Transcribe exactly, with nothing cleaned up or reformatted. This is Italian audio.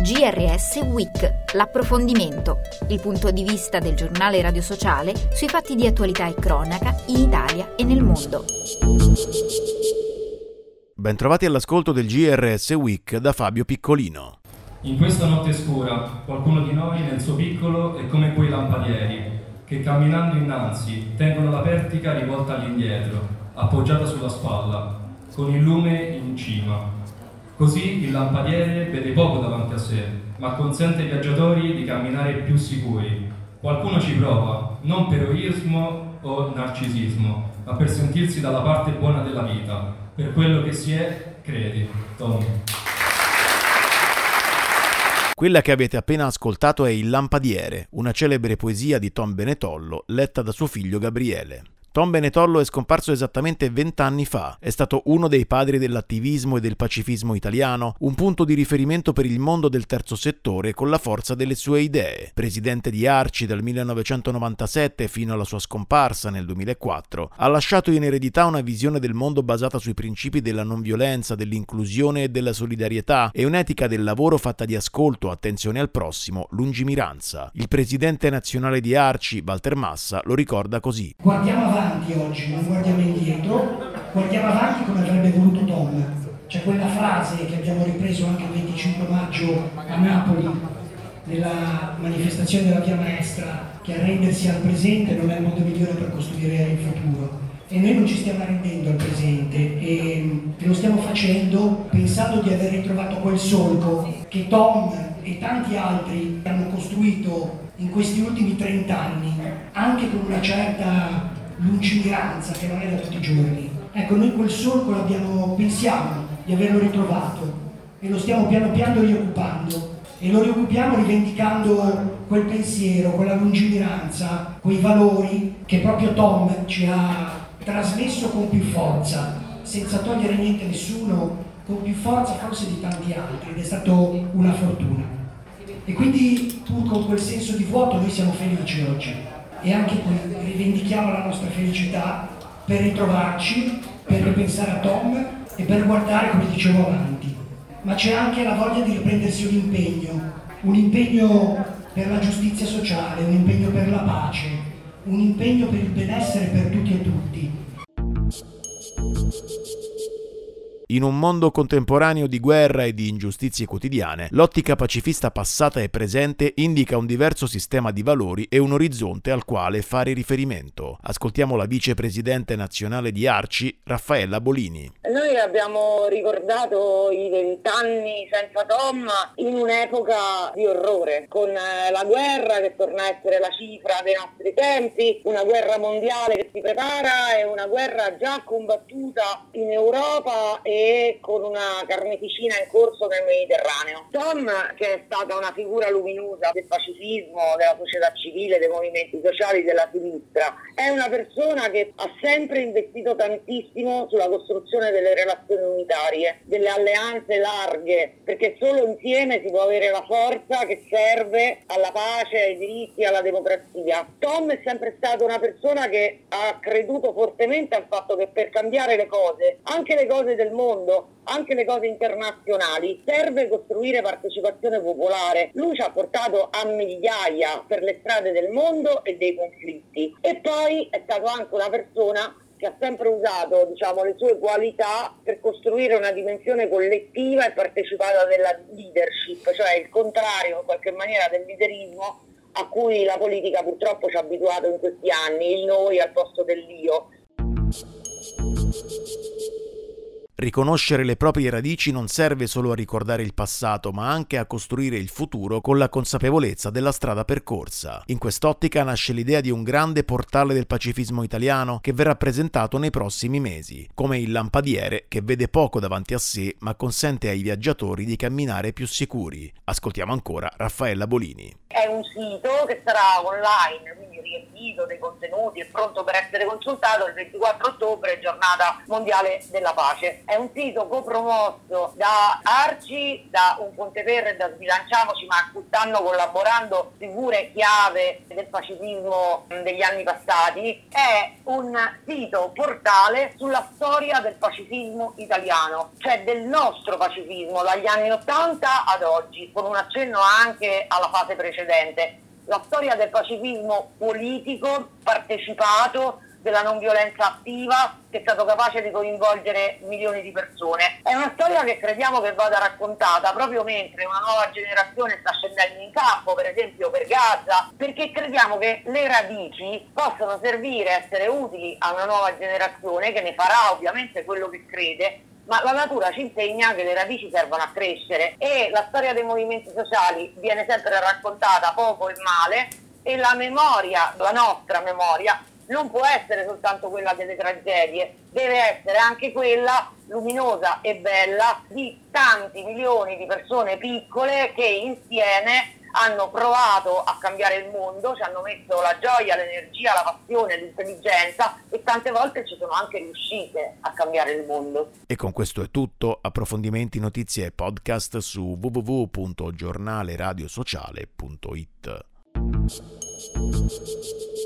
G R S Week, l'approfondimento, il punto di vista del giornale radio sociale sui fatti di attualità e cronaca in Italia e nel mondo. Bentrovati all'ascolto del G R S Week da Fabio Piccolino. In questa notte scura, qualcuno di noi nel suo piccolo è come quei lampadieri che camminando innanzi tengono la pertica rivolta all'indietro, appoggiata sulla spalla, con il lume in cima. Così il lampadiere vede poco davanti a sé, ma consente ai viaggiatori di camminare più sicuri. Qualcuno ci prova, non per egoismo o narcisismo, ma per sentirsi dalla parte buona della vita. Per quello che si è, credi. Tom. Quella che avete appena ascoltato è Il Lampadiere, una celebre poesia di Tom Benetollo letta da suo figlio Gabriele. Tom Benetollo è scomparso esattamente vent'anni fa. È stato uno dei padri dell'attivismo e del pacifismo italiano, un punto di riferimento per il mondo del terzo settore con la forza delle sue idee. Presidente di ARCI dal millenovecentonovantasette fino alla sua scomparsa nel duemilaquattro, ha lasciato in eredità una visione del mondo basata sui principi della non violenza, dell'inclusione e della solidarietà e un'etica del lavoro fatta di ascolto, attenzione al prossimo, lungimiranza. Il presidente nazionale di ARCI, Walter Massa, lo ricorda così. Guardiamo avanti oggi, non guardiamo indietro, guardiamo avanti come avrebbe voluto Tom. C'è quella frase che abbiamo ripreso anche il venticinque maggio a Napoli, nella manifestazione della Via Maestra, che arrendersi al presente non è il modo migliore per costruire il futuro. E noi non ci stiamo arrendendo al presente e, e lo stiamo facendo pensando di aver ritrovato quel solco che Tom e tanti altri hanno costruito in questi ultimi trent'anni, anche con una certa lungimiranza che non è da tutti i giorni. Ecco, noi quel solco l'abbiamo, pensiamo di averlo ritrovato e lo stiamo piano piano rioccupando e lo rioccupiamo rivendicando quel pensiero, quella lungimiranza, quei valori che proprio Tom ci ha trasmesso con più forza, senza togliere niente a nessuno, con più forza forse di tanti altri, ed è stato una fortuna. E quindi pur con quel senso di vuoto noi siamo felici oggi. E anche qui rivendichiamo la nostra felicità per ritrovarci, per ripensare a Tom e per guardare, come dicevo, avanti. Ma c'è anche la voglia di riprendersi un impegno, un impegno per la giustizia sociale, un impegno per la pace, un impegno per il benessere per tutti e tutti. In un mondo contemporaneo di guerra e di ingiustizie quotidiane, l'ottica pacifista passata e presente indica un diverso sistema di valori e un orizzonte al quale fare riferimento. Ascoltiamo la vicepresidente nazionale di ARCI, Raffaella Bolini. Noi abbiamo ricordato i vent'anni senza Tom in un'epoca di orrore, con la guerra che torna a essere la cifra dei nostri tempi, una guerra mondiale che si prepara e una guerra già combattuta in Europa e e con una carneficina in corso nel Mediterraneo. Tom, che è stata una figura luminosa del pacifismo, della società civile, dei movimenti sociali, della sinistra, è una persona che ha sempre investito tantissimo sulla costruzione delle relazioni unitarie, delle alleanze larghe, perché solo insieme si può avere la forza che serve alla pace, ai diritti, alla democrazia. Tom è sempre stata una persona che ha creduto fortemente al fatto che per cambiare le cose, anche le cose del mondo, anche le cose internazionali, serve costruire partecipazione popolare. Lui ci ha portato a migliaia per le strade del mondo e dei conflitti, e poi è stato anche una persona che ha sempre usato, diciamo, le sue qualità per costruire una dimensione collettiva e partecipata della leadership, cioè il contrario in qualche maniera del leaderismo a cui la politica purtroppo ci ha abituato in questi anni, il noi al posto dell'io. Riconoscere le proprie radici non serve solo a ricordare il passato, ma anche a costruire il futuro con la consapevolezza della strada percorsa. In quest'ottica nasce l'idea di un grande portale del pacifismo italiano che verrà presentato nei prossimi mesi, come il Lampadiere, che vede poco davanti a sé ma consente ai viaggiatori di camminare più sicuri. Ascoltiamo ancora Raffaella Bolini. È un sito che sarà online, quindi riempito dei contenuti, è pronto per essere consultato. Il ventiquattro ottobre, giornata mondiale della pace. È un sito copromosso da Arci, da Un Ponte Per e da Sbilanciamoci, ma a cui stanno collaborando figure chiave del pacifismo degli anni passati. È un sito portale sulla storia del pacifismo italiano, cioè del nostro pacifismo dagli anni ottanta ad oggi, con un accenno anche alla fase precedente. La storia del pacifismo politico, partecipato, della non violenza attiva, che è stato capace di coinvolgere milioni di persone. È una storia che crediamo che vada raccontata proprio mentre una nuova generazione sta scendendo in campo, per esempio per Gaza, perché crediamo che le radici possono servire, essere utili a una nuova generazione che ne farà ovviamente quello che crede, ma la natura ci insegna che le radici servono a crescere e la storia dei movimenti sociali viene sempre raccontata poco e male, e la memoria, la nostra memoria, non può essere soltanto quella delle tragedie, deve essere anche quella luminosa e bella di tanti milioni di persone piccole che insieme hanno provato a cambiare il mondo, ci hanno messo la gioia, l'energia, la passione, l'intelligenza, e tante volte ci sono anche riuscite a cambiare il mondo. E con questo è tutto. Approfondimenti, notizie e podcast su w w w punto giornale radio sociale punto it.